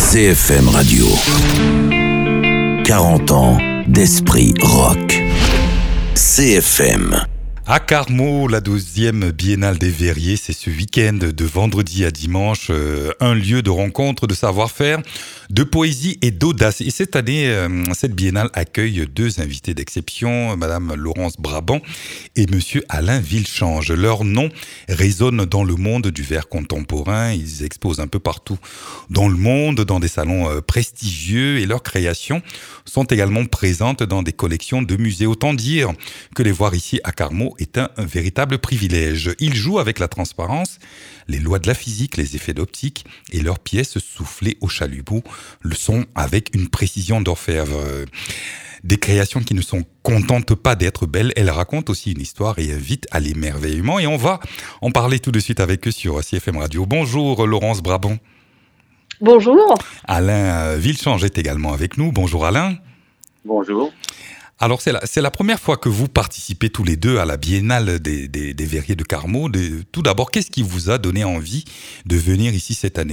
CFM Radio. 40 ans d'esprit rock. CFM. À Carmaux, la 12e Biennale des Verriers, c'est ce week-end de vendredi à dimanche, un lieu de rencontre, de savoir-faire, de poésie et d'audace. Et cette année, cette biennale accueille deux invités d'exception, Madame Laurence Brabant et Monsieur Alain Villechange. Leur nom résonne dans le monde du vers contemporain. Ils exposent un peu partout dans le monde, dans des salons prestigieux, et leurs créations sont également présentes dans des collections de musées. Autant dire que les voir ici à Carmaux est un véritable privilège. Ils jouent avec la transparence, les lois de la physique, les effets d'optique, et leurs pièces soufflées au chalumeau le sont avec une précision d'orfèvre. Des créations qui ne sont contentes pas d'être belles, elles racontent aussi une histoire et invitent à l'émerveillement. Et on va en parler tout de suite avec eux sur CFM Radio. Bonjour Laurence Brabant. Bonjour. Alain Villechange est également avec nous. Bonjour Alain. Bonjour. Alors, c'est la première fois que vous participez tous les deux à la Biennale des Verriers de Carmaux. Tout d'abord, qu'est-ce qui vous a donné envie de venir ici cette année ?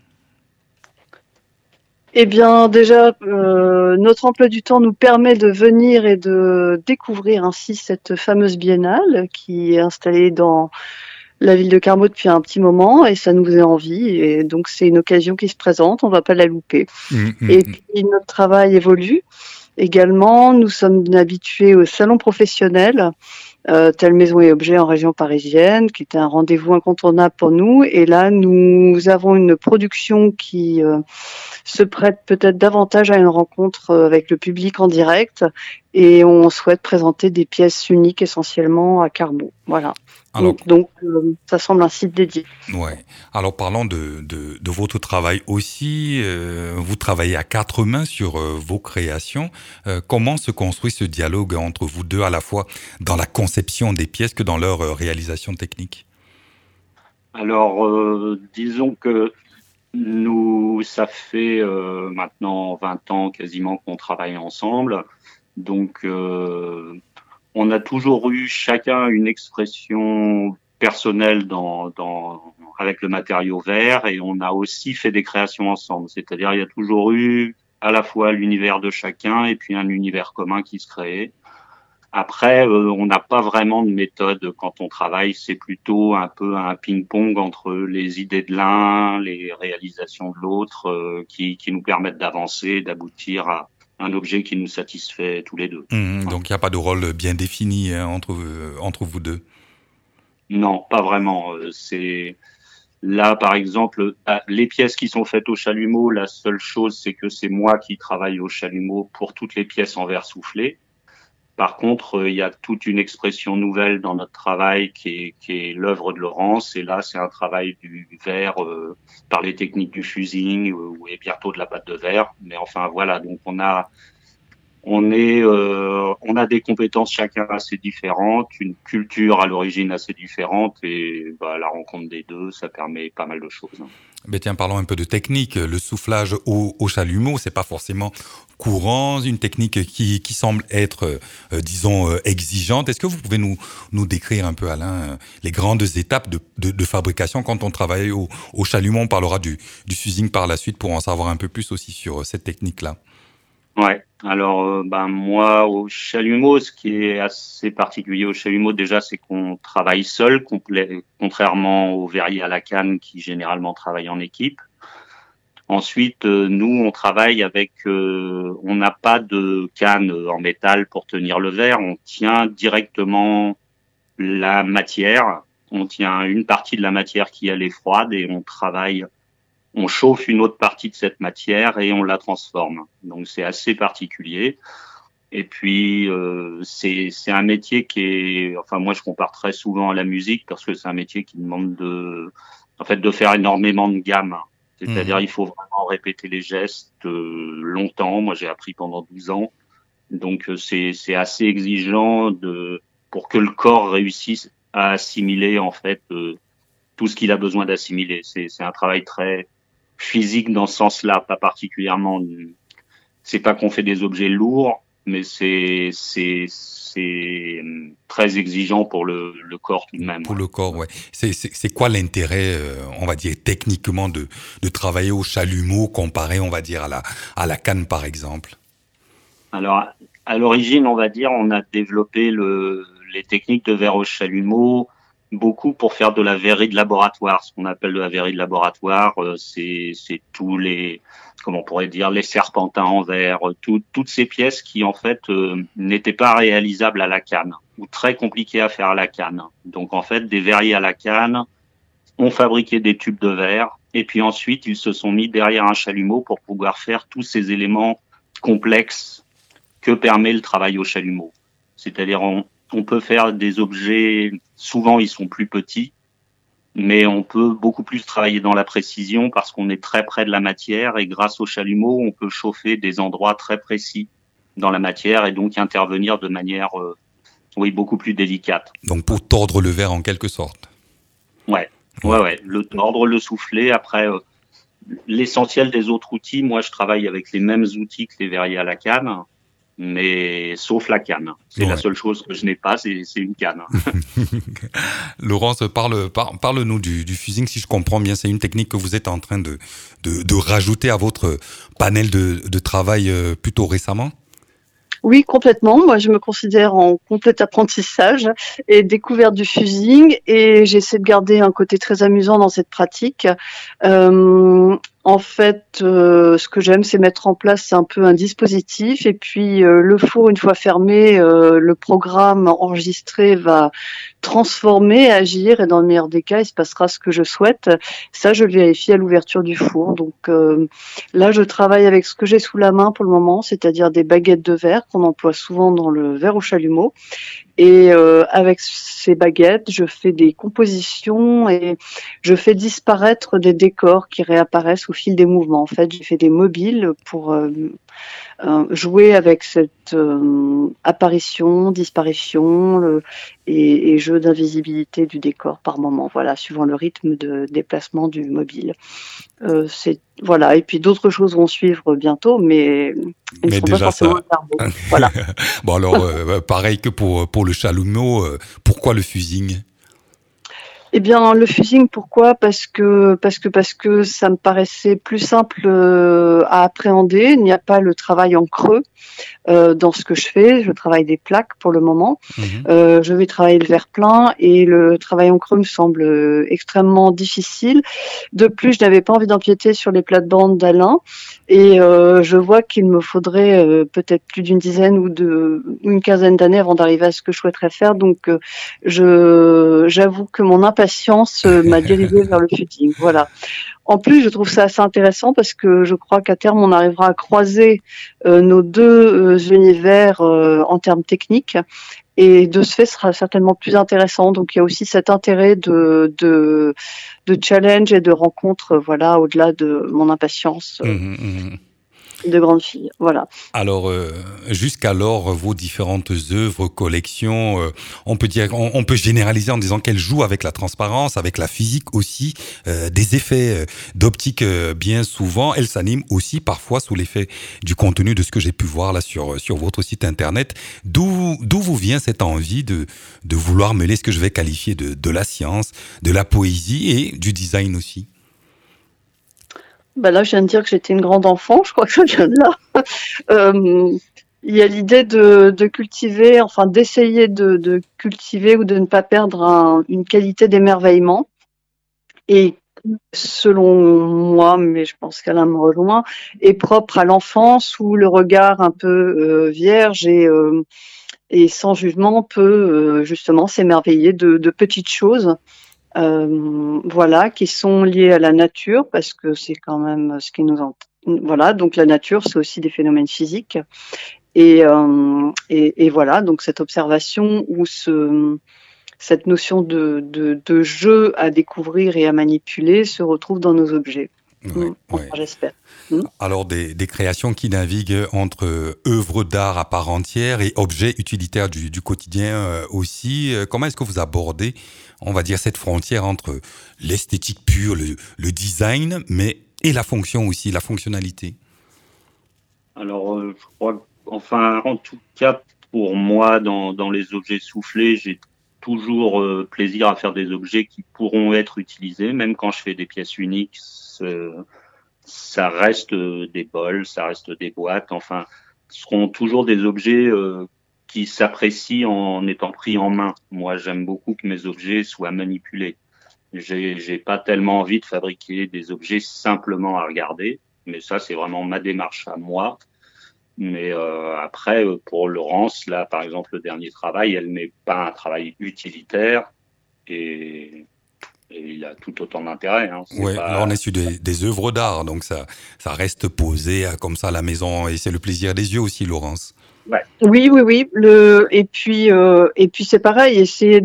Eh bien, déjà, notre emploi du temps nous permet de venir et de découvrir ainsi cette fameuse biennale qui est installée dans la ville de Carmaux depuis un petit moment, et ça nous faisait envie, et donc c'est une occasion qui se présente, on ne va pas la louper. Et puis, notre travail évolue. Également, nous sommes habitués au salon professionnel, tel Maison et Objets en région parisienne, qui était un rendez-vous incontournable pour nous. Et là, nous avons une production qui se prête peut-être davantage à une rencontre avec le public en direct. Et on souhaite présenter des pièces uniques essentiellement à Carmaux. Voilà. Alors, donc ça semble un site dédié. Ouais. Alors parlons de votre travail aussi. Vous travaillez à quatre mains sur vos créations. Comment se construit ce dialogue entre vous deux, à la fois dans la conception des pièces que dans leur réalisation technique ? Alors, disons que nous, ça fait maintenant 20 ans quasiment qu'on travaille ensemble. Donc, on a toujours eu chacun une expression personnelle avec le matériau verre, et on a aussi fait des créations ensemble. C'est-à-dire, il y a toujours eu à la fois l'univers de chacun et puis un univers commun qui se crée. Après, on n'a pas vraiment de méthode quand on travaille. C'est plutôt un peu un ping-pong entre les idées de l'un, les réalisations de l'autre, qui nous permettent d'avancer, d'aboutir à un objet qui nous satisfait tous les deux. Donc il n'y a pas de rôle bien défini entre vous deux ? Non, pas vraiment. C'est là, par exemple, les pièces qui sont faites au chalumeau, la seule chose, c'est que c'est moi qui travaille au chalumeau pour toutes les pièces en verre soufflé. Par contre, il y a toute une expression nouvelle dans notre travail qui est l'œuvre de Laurence. Et là, c'est un travail du verre par les techniques du fusing et bientôt de la pâte de verre. Mais enfin, voilà. Donc, on a des compétences chacun assez différentes, une culture à l'origine assez différente, et la rencontre des deux, ça permet pas mal de choses. Mais tiens, parlons un peu de technique. Le soufflage au chalumeau, c'est pas forcément courant, une technique qui semble être, disons, exigeante. Est-ce que vous pouvez nous décrire un peu, Alain, les grandes étapes de fabrication quand on travaille au chalumeau ? On parlera du fusing par la suite pour en savoir un peu plus aussi sur cette technique-là. Ouais. Alors, moi, au chalumeau, ce qui est assez particulier au chalumeau, déjà, c'est qu'on travaille seul, contrairement aux verriers à la canne qui généralement travaillent en équipe. Ensuite, nous, on travaille avec, on n'a pas de canne en métal pour tenir le verre. On tient directement la matière. On tient une partie de la matière qui elle est froide, et on chauffe une autre partie de cette matière et on la transforme. Donc c'est assez particulier. Et puis c'est un métier qui est, enfin moi je compare très souvent à la musique, parce que c'est un métier qui demande de faire énormément de gammes. C'est-à-dire il faut vraiment répéter les gestes longtemps. Moi j'ai appris pendant 12 ans. Donc c'est assez exigeant pour que le corps réussisse à assimiler en fait tout ce qu'il a besoin d'assimiler. C'est un travail très physique dans ce sens-là, pas particulièrement. C'est pas qu'on fait des objets lourds, mais c'est très exigeant pour le corps tout de même. Pour le corps, ouais. C'est quoi l'intérêt, on va dire, techniquement de travailler au chalumeau comparé, on va dire, à la canne, par exemple? Alors, à l'origine, on va dire, on a développé les techniques de verre au chalumeau beaucoup pour faire de la verrerie de laboratoire. Ce qu'on appelle de la verrerie de laboratoire, c'est tous les, comment on pourrait dire, les serpentins en verre, toutes ces pièces qui, en fait, n'étaient pas réalisables à la canne ou très compliquées à faire à la canne. Donc, en fait, des verriers à la canne ont fabriqué des tubes de verre et puis ensuite, ils se sont mis derrière un chalumeau pour pouvoir faire tous ces éléments complexes que permet le travail au chalumeau. C'est-à-dire, on peut faire des objets, souvent ils sont plus petits, mais on peut beaucoup plus travailler dans la précision parce qu'on est très près de la matière et grâce au chalumeau, on peut chauffer des endroits très précis dans la matière et donc intervenir de manière, beaucoup plus délicate. Donc pour tordre le verre en quelque sorte. Ouais. Le tordre, le souffler, après... l'essentiel des autres outils, moi je travaille avec les mêmes outils que les verriers à la canne, mais sauf la canne. C'est la seule chose que je n'ai pas, c'est une canne. Laurence, parle-nous du fusing, si je comprends bien, c'est une technique que vous êtes en train de rajouter à votre panel de travail plutôt récemment? Oui, complètement. Moi, je me considère en complet apprentissage et découverte du fusing et j'essaie de garder un côté très amusant dans cette pratique. En fait, ce que j'aime, c'est mettre en place un peu un dispositif et puis le four, une fois fermé, le programme enregistré va transformer, agir et dans le meilleur des cas, il se passera ce que je souhaite. Ça, je le vérifie à l'ouverture du four. Donc là, je travaille avec ce que j'ai sous la main pour le moment, c'est-à-dire des baguettes de verre qu'on emploie souvent dans le verre au chalumeau. Et avec ces baguettes, je fais des compositions et je fais disparaître des décors qui réapparaissent au fil des mouvements. En fait, j'ai fait des mobiles pour jouer avec cette apparition, disparition et jeu d'invisibilité du décor par moment. Voilà, suivant le rythme de déplacement du mobile. Et puis d'autres choses vont suivre bientôt, mais ils ne sont pas forcément verbaux. Voilà. Bon alors, pareil que pour le chalumeau, pourquoi le fusing? Eh bien, le fusing, pourquoi ? Parce que ça me paraissait plus simple à appréhender. Il n'y a pas le travail en creux dans ce que je fais. Je travaille des plaques pour le moment. Je vais travailler le verre plein et le travail en creux me semble extrêmement difficile. De plus, je n'avais pas envie d'empiéter sur les plates-bandes d'Alain et je vois qu'il me faudrait peut-être plus d'une dizaine ou une quinzaine d'années avant d'arriver à ce que je souhaiterais faire. Donc, j'avoue que mon impatience m'a dirigée vers le fusing. Voilà. En plus, je trouve ça assez intéressant parce que je crois qu'à terme, on arrivera à croiser nos deux univers en termes techniques. Et de ce fait, ce sera certainement plus intéressant. Donc, il y a aussi cet intérêt de challenge et de rencontre, voilà, au-delà de mon impatience. De grande fille, voilà. Alors, jusqu'alors, vos différentes œuvres, collections, on peut généraliser en disant qu'elles jouent avec la transparence, avec la physique aussi, des effets d'optique bien souvent. Elles s'animent aussi parfois sous l'effet du contenu de ce que j'ai pu voir là sur votre site internet. D'où vous vient cette envie de vouloir mêler ce que je vais qualifier de la science, de la poésie et du design aussi? Là, je viens de dire que j'étais une grande enfant, je crois que ça vient de là. Il y a l'idée de cultiver, enfin d'essayer de cultiver ou de ne pas perdre une qualité d'émerveillement. Et selon moi, mais je pense qu'Alain me rejoint, est propre à l'enfance où le regard un peu vierge et sans jugement peut justement s'émerveiller de petites choses. Qui sont liées à la nature parce que c'est quand même ce qui nous voilà, donc la nature c'est aussi des phénomènes physiques et voilà, donc cette observation ou cette notion de jeu à découvrir et à manipuler se retrouve dans nos objets. J'espère. Alors des créations qui naviguent entre œuvres d'art à part entière et objets utilitaires du quotidien aussi. Comment est-ce que vous abordez, on va dire, cette frontière entre l'esthétique pure, le design, et la fonction aussi, la fonctionnalité? Alors, je crois enfin, en tout cas, pour moi, dans les objets soufflés, j'ai toujours plaisir à faire des objets qui pourront être utilisés, même quand je fais des pièces uniques. Ça reste des bols, ça reste des boîtes. Enfin, ce seront toujours des objets qui s'apprécient en étant pris en main. Moi, j'aime beaucoup que mes objets soient manipulés. J'ai pas tellement envie de fabriquer des objets simplement à regarder, mais ça, c'est vraiment ma démarche à moi. Mais après, pour Laurence, là, par exemple, le dernier travail, elle n'est pas un travail utilitaire et il a tout autant d'intérêt. Hein. Ouais, là on est sur des œuvres d'art, donc ça reste posé comme ça à la maison et c'est le plaisir des yeux aussi, Laurence. Ouais. Oui. Et puis c'est pareil, essayer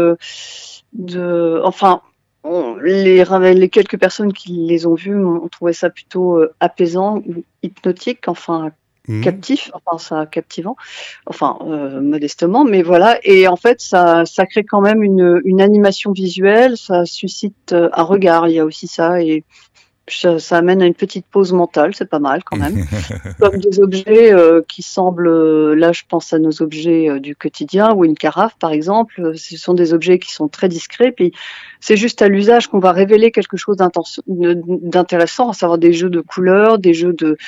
enfin, les quelques personnes qui les ont vus ont trouvé ça plutôt apaisant ou hypnotique, enfin captif, captivant, modestement, mais voilà. Et en fait, ça crée quand même une animation visuelle, ça suscite un regard. Il y a aussi ça et ça amène à une petite pause mentale, c'est pas mal quand même. Comme des objets qui semblent, là je pense à nos objets du quotidien, ou une carafe par exemple, ce sont des objets qui sont très discrets, puis c'est juste à l'usage qu'on va révéler quelque chose d'intéressant, à savoir des jeux de couleurs, des jeux de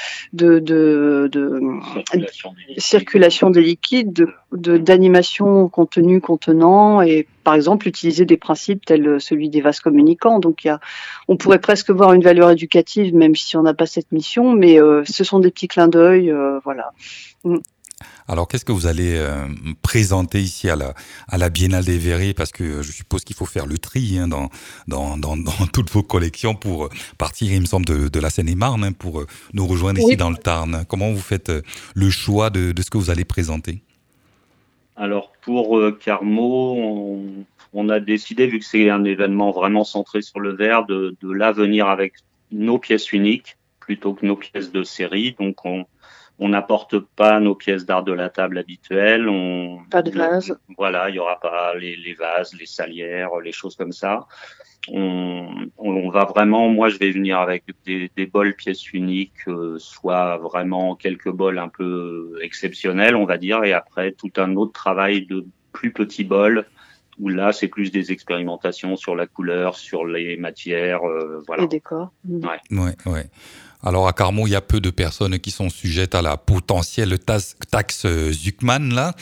circulation des liquides, d'animation contenu, contenant, et par exemple utiliser des principes tels celui des vases communicants. Donc on pourrait presque voir une valeur éducative, même si on n'a pas cette mission, mais ce sont des petits clins d'œil, voilà. Alors, qu'est-ce que vous allez présenter ici à la Biennale des Verriers? Parce que je suppose qu'il faut faire le tri dans toutes vos collections pour partir, il me semble, de la Seine-et-Marne, hein, pour nous rejoindre ici dans le Tarn. Comment vous faites le choix de ce que vous allez présenter? Alors, pour Carmo, on a décidé, vu que c'est un événement vraiment centré sur le verre, de là venir avec nos pièces uniques plutôt que nos pièces de série. Donc, on n'apporte pas nos pièces d'art de la table habituelles. Pas de vases. Voilà, il y aura pas les vases, les salières, les choses comme ça. On va vraiment, moi je vais venir avec des bols pièces uniques, soit vraiment quelques bols un peu exceptionnels, on va dire, et après tout un autre travail de plus petits bols, où là c'est plus des expérimentations sur la couleur, sur les matières, voilà. Les décors. Ouais. Alors à Carmo, il y a peu de personnes qui sont sujettes à la potentielle taxe Zuckman là.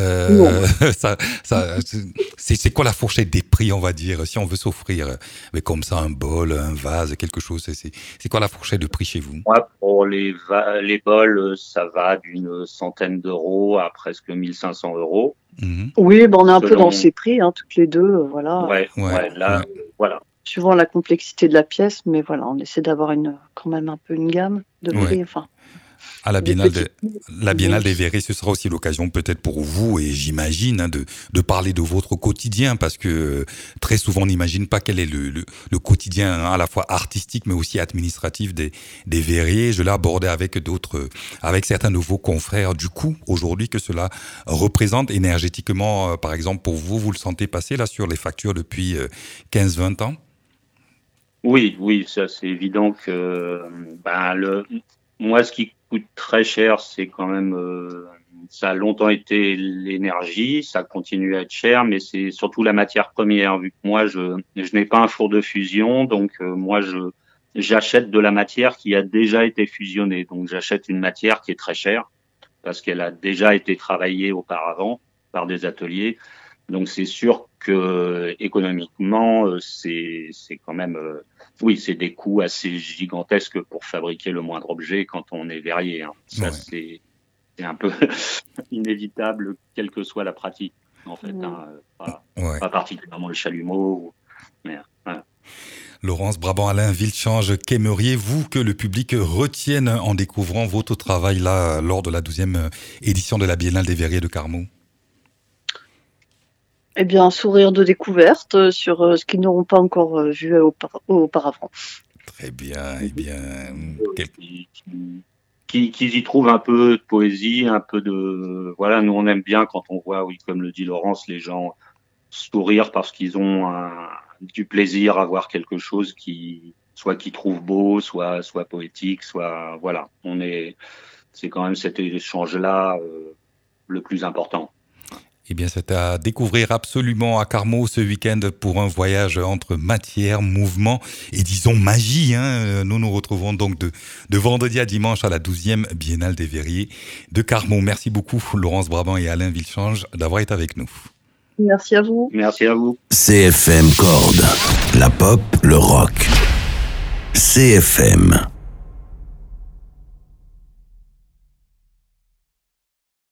C'est quoi la fourchette des prix, on va dire, si on veut s'offrir, mais comme ça un bol, un vase, quelque chose. C'est quoi la fourchette de prix chez vous? Moi, pour les bols, ça va d'une centaine d'euros à presque 1500 euros. Mm-hmm. Oui, on est un peu dans ces prix, hein, toutes les deux, voilà. Voilà. Suivant la complexité de la pièce, mais voilà, on essaie d'avoir quand même un peu une gamme de prix. Enfin, à la Biennale des Verriers, ce sera aussi l'occasion peut-être pour vous, et j'imagine, hein, de parler de votre quotidien, parce que très souvent on n'imagine pas quel est le quotidien, hein, à la fois artistique mais aussi administratif des verriers. Je l'ai abordé avec certains de vos confrères. Du coup, aujourd'hui, que cela représente énergétiquement, par exemple pour vous, vous le sentez passer là sur les factures depuis 15-20 ans? Oui, ça c'est évident que moi ce qui coûte très cher, c'est quand même ça a longtemps été l'énergie, ça continue à être cher, mais c'est surtout la matière première, vu que moi je n'ai pas un four de fusion, donc moi j'achète de la matière qui a déjà été fusionnée, donc j'achète une matière qui est très chère parce qu'elle a déjà été travaillée auparavant par des ateliers. Donc c'est sûr que économiquement, c'est quand même, c'est des coûts assez gigantesques pour fabriquer le moindre objet quand on est verrier. Hein. Ça c'est un peu inévitable, quelle que soit la pratique en fait. Hein. Pas particulièrement le chalumeau. Mais, voilà. Laurence Brabant-Alain, Villechange, qu'aimeriez-vous que le public retienne en découvrant votre travail là lors de la 12e édition de la Biennale des Verriers de Carmo? Eh bien, un sourire de découverte sur ce qu'ils n'auront pas encore vu auparavant. Très bien, eh bien... Qu'ils y trouvent un peu de poésie, un peu de... Voilà, nous on aime bien quand on voit, oui, comme le dit Laurence, les gens sourire parce qu'ils ont du plaisir à voir quelque chose qui trouvent beau, soit poétique, soit... Voilà, on est... c'est quand même cet échange-là le plus important. Eh bien, c'est à découvrir absolument à Carmaux ce week-end pour un voyage entre matière, mouvement et disons magie. Nous nous retrouvons donc de vendredi à dimanche à la 12e Biennale des Verriers de Carmaux. Merci beaucoup Laurence Brabant et Alain Vilchange d'avoir été avec nous. Merci à vous. Merci à vous. CFM Corde, la pop, le rock. CFM.